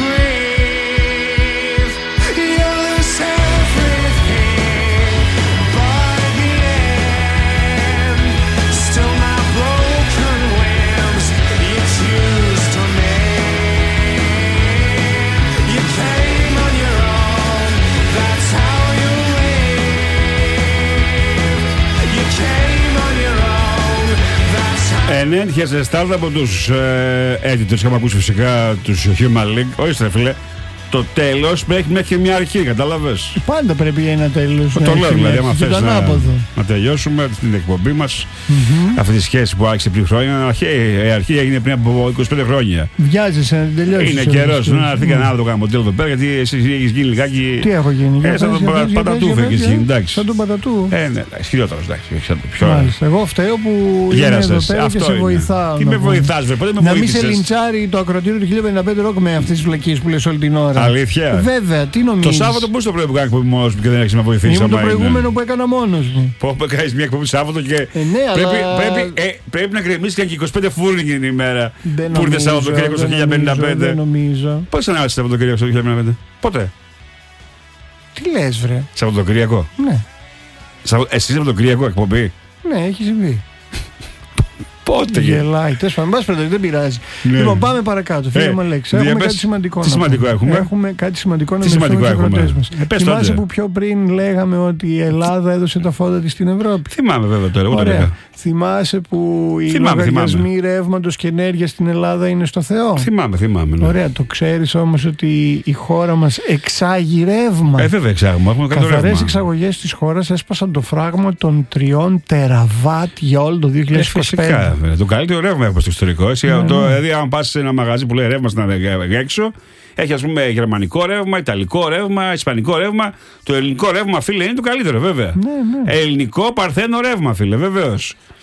breathe, you lose everything by the end. Still my broken limbs you choose to mend. You came on your own, that's how you live. You came on your own, that's how. Ενέντια ζεστάδα από τους ε, editors. Είχαμε ακούσει φυσικά τους Human League. Όχι ρε φίλε, το τέλος πρέπει να έχει μια αρχή, κατάλαβες. Πάντα πρέπει ένα τέλος. Το λέω δηλαδή, άμα θες να, ανάποδο. να τελειώσουμε την εκπομπή μας, mm-hmm. αυτή τη σχέση που άρχισε πριν χρόνια. Αρχή, η αρχή έγινε πριν από είκοσι πέντε χρόνια. Βιάζεσαι να τελειώσεις. Είναι καιρός να έρθει κανένα άλλο το κάνω μοντέλο εδώ πέρα, γιατί εσύ έχεις γίνει λιγάκι. Τι έχω γίνει, ε, σαν τον Πατατού έχεις γίνει, εντάξει. Σαν τον Πατατού. Ε, ναι, εντάξει, χειρότερος, εντάξει. Μάλιστα, εγώ φταίω που είμαι εδώ πέρα και σε βοηθάω. Τι με βοηθάς, βέβαια, πότε με βοήθησες. Να μην σε λιντσάρει το ακροατήριο του χίλια πενήντα πέντε Rock με αυτές τις βλακίες που λες όλη την ώρα. Αλήθεια. Βέβαια, τι νομίζεις. Το Σάββατο πώς το πρωί που κάνει εκπομπή μόνος μου και δεν έχεις να βοηθήσεις. Ήμουν το προηγούμενο είναι. Που έκανα μόνος μου. Πω που κάνεις μια εκπομπή Σάββατο και. Ε, ναι, πρέπει, αλλά... πρέπει, ε, πρέπει να γκρεμίσεις και είκοσι πέντε φούρνοι την ημέρα. Δεν που ήρθε Σαββατοκύριακο στο χίλια πενήντα πέντε. Δεν νομίζω. Πώς ανέβασε Σαββατοκύριακο στο χίλια πενήντα πέντε. Πότε. Τι λες, βρε. Σαββατοκύριακο. Ναι. Σαβ... Εσύ Σαββατοκύριακο εκπομπή. Ναι, έχει συμβεί. Πότε. Γελάει. Τέλος πάντων, δεν πειράζει. Ναι. Λοιπόν, πάμε παρακάτω. Φίλε μου, Αλέξη. Έχουμε διαπες... κάτι σημαντικό. Τι σημαντικό έχουμε. Έχουμε κάτι σημαντικό να μοιραστούμε με τους ακροατές μας. Ε, θυμάσαι που πιο πριν λέγαμε ότι η Ελλάδα έδωσε τα φώτα της στην Ευρώπη. Θυμάμαι βέβαια τώρα. Ούτε ωραία. Θυμάσαι που οι λογαριασμοί ρεύματος και ενέργειας στην Ελλάδα είναι στο Θεό. Θυμάμαι, θυμάμαι. Ναι. Ωραία. Το ξέρεις όμως ότι η χώρα μας εξάγει ρεύμα. Ε, βέβαια εξάγουμε. Έχουμε καθαρές εξαγωγές της χώρας έσπασαν το φράγμα των τριών τεραβάτ για όλο το δύο χιλιάδες είκοσι πέντε. Ε, φυσικά. Το καλύτερο ρεύμα έχουμε στο εξωτερικό. Ναι, το, ναι. Δηλαδή, αν πας σε ένα μαγαζί που λέει ρεύμα στην έξω, έχει ας πούμε γερμανικό ρεύμα, ιταλικό ρεύμα, ισπανικό ρεύμα. Το ελληνικό ρεύμα, φίλε, είναι το καλύτερο, βέβαια. Ναι, ναι. Ελληνικό παρθένο ρεύμα, φίλε, βεβαίως.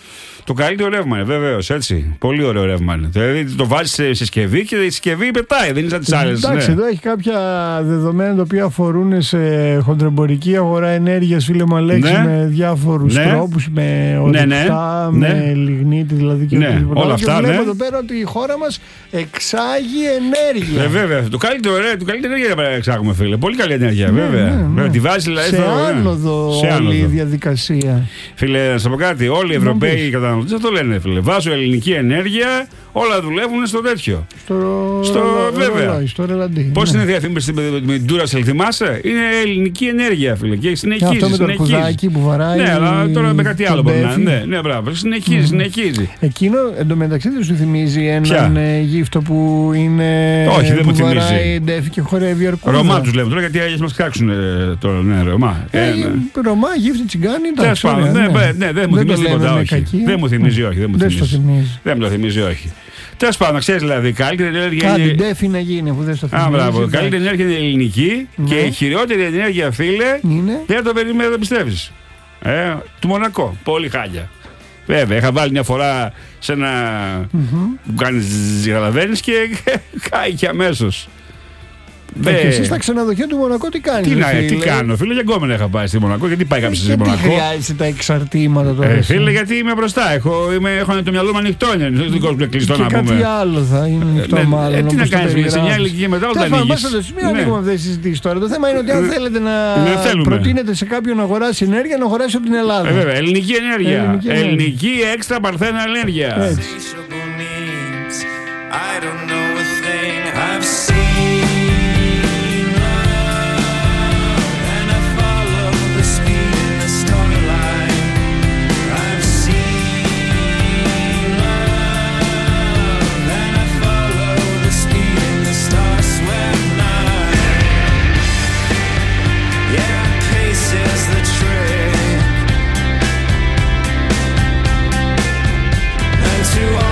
Το καλύτερο ρεύμα είναι, βεβαίως, έτσι. Πολύ ωραίο ρεύμα είναι. Δηλαδή το βάζεις σε συσκευή και η συσκευή πετάει, δεν είναι σαν τις άλλες. Εντάξει, ναι. εδώ έχει κάποια δεδομένα τα οποία αφορούν σε χοντρεμπορική αγορά ενέργειας, φίλε μου Αλέξη, Ναι. με διάφορους Ναι. τρόπους, με Ναι, ναι. ορυκτά, με Ναι. λιγνίτη δηλαδή και Ναι, οτιδήποτε όλα άλλο. αυτά, Και βλέπω ναι. εδώ πέρα ότι η χώρα μας εξάγει ενέργεια. Ε, βέβαια. Το καλύτερο, ρε, το καλύτερο ενέργεια πρέπει να εξάγουμε, φίλε. Πολύ καλή ενέργεια, Ναι, βέβαια. ναι, ναι. Βέβαια, τη βάζει δηλαδή. Σε στο- άνοδο σε όλη άνοδο. η διαδικασία. Φίλε, να σα πω κάτι. Όλοι οι Ευρωπαίοι καταναλωτές αυτό λένε, φίλε. Βάζω ελληνική ενέργεια, όλα δουλεύουν στο τέτοιο. Στο, Στο ρολόι, βέβαια. στο ρελαντί. Πώς ναι. είναι η διαφήμιση με την Duracell, θυμάσαι? Είναι ελληνική ενέργεια, φίλε. Και συνεχίζει. Αυτό με το συνεχίζει. αρκουδάκι που βαράει. Ναι, αλλά τώρα με κάτι τον άλλο μπορεί να Μπέφι. είναι. Ναι, ναι, μπράβο. Συνεχίζει, συνεχίζει. Εκείνο εντωμεταξύ δεν σου θυμίζει έναν Ποια? ε, γύφτο που είναι. Όχι, δεν που μου θυμίζει. βαράει ντέφι και χορεύει αρκούδα. Ρωμά του λέμε τώρα γιατί οι μα κράξουν τώρα. Ναι, Ρωμά. Ε, Ε, ναι. Ρωμά, γύφτη, τσιγκάνη. Τέλος εντάξει, πάντων, ωραία, ναι, ναι. ναι, ναι, δεν μου το θυμίζει λέμε τίποτα. με Όχι. κακία. Δεν μου θυμίζει, όχι. Δεν μου Δεν στο θυμίζει. θυμίζει. Δεν μου το θυμίζει, όχι. Τέλος πάντων, ξέρει δηλαδή, καλύτερη ενέργεια Κάτι είναι. ντέφι να γίνει αφού δεν στο θυμίζει. Α, μπράβο. εντάξει. Καλύτερη ενέργεια είναι ελληνική Ναι. και η χειρότερη ενέργεια, φίλε, Είναι. δεν το περιμένει, δεν το πιστεύει. Ε, του Μονακό. Πολύ χάλια. Βέβαια, είχα βάλει μια φορά σε ένα. που κάνει ζυγαλαβαίνει και κάει και αμέσω. Ε, Και εσύ στα ξενοδοχεία του Μονακό τι κάνει. Τι, να, τι κάνω, φίλε, για γκόμενα είχα πάει στη Μονακό. Γιατί πάει κάποιο στη Γιατί Μονακό. χρειάζεσαι τα εξαρτήματα τώρα. Ε, εσύ? φίλε, γιατί είμαι μπροστά. Έχω, είμαι, έχω το μυαλό μου ανοιχτό. Είναι δεν κόσμο κλειστό Και να πούμε. κάτι άλλο θα είναι ανοιχτό ναι, μάλλον. ε, τι να όπως το κάνεις, φίλε, σε μια περιγράφεις. ηλικία μετά όλα τα Τέλος πάντων, ανοίγεις. πας στο σημείο, Ναι. ανοίγουμε αυτές τις συζητήσεις τώρα. Το θέμα είναι ότι αν Ναι. θέλετε να Ναι, θέλουμε. προτείνετε σε κάποιον να αγοράσει ενέργεια, να αγοράσει από την Ελλάδα. Ε, βέβαια, ελληνική ενέργεια. Ελληνική ενέργεια. Ελληνική έξτρα παρθένα ενέργεια. Έτσι. I don't know a thing I've seen love, and I follow the speed in the storyline. I've seen love, and I follow the speed in the star-swept night. Yeah, pace is the trick, and to all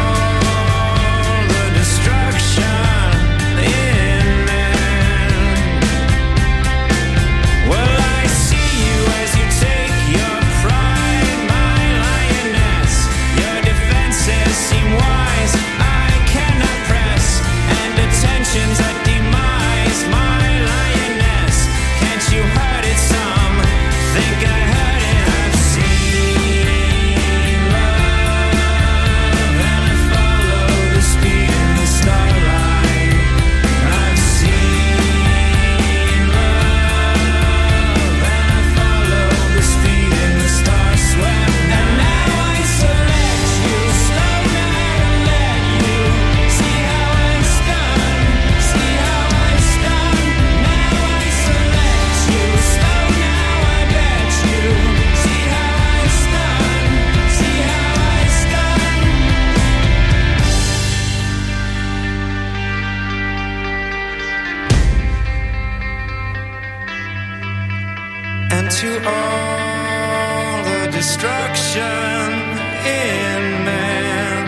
and to all the destruction in man,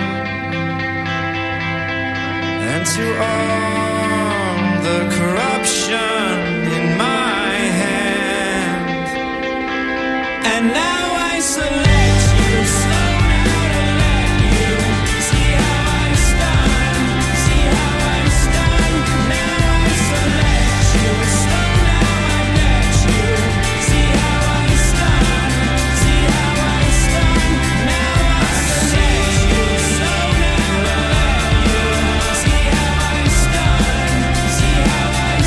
and to all the corruption in my hand, and now I select you, slow now to let you see how I stun, see how I stun. Now I select you, slow now I let you see how I stun, see how I stun. Now I select you, slow now to let you see how I stun, see how I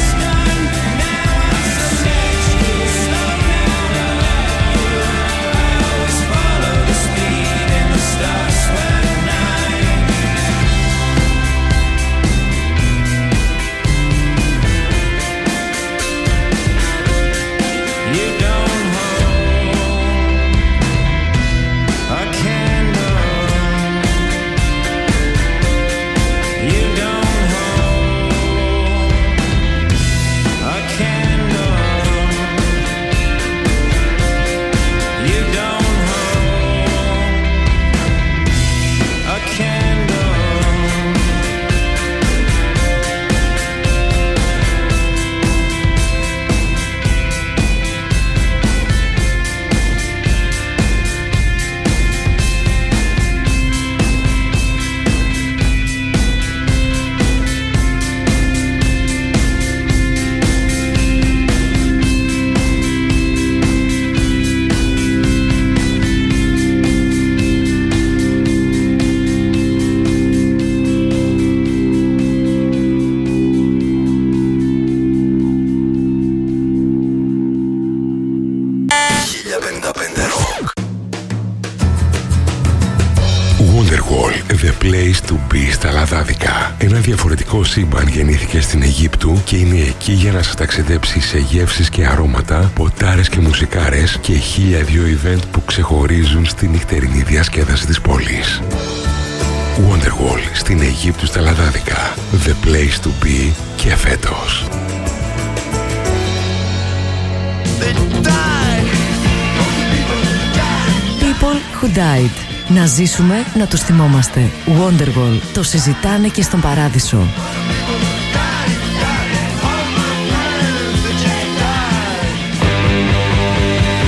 place to be στα Λαδάδικα. Ένα διαφορετικό σύμπαν γεννήθηκε στην Αιγύπτου και είναι εκεί για να σας ταξιδέψει σε γεύσεις και αρώματα, ποτάρες και μουσικάρες και χίλια δύο event που ξεχωρίζουν στη νυχτερινή διασκέδαση της πόλης. Wonderwall στην Αιγύπτου στα Λαδάδικα. The place to be και φέτος. People who died. Να ζήσουμε, να τους θυμόμαστε. Wonderwall. Το συζητάνε και στον Παράδεισο.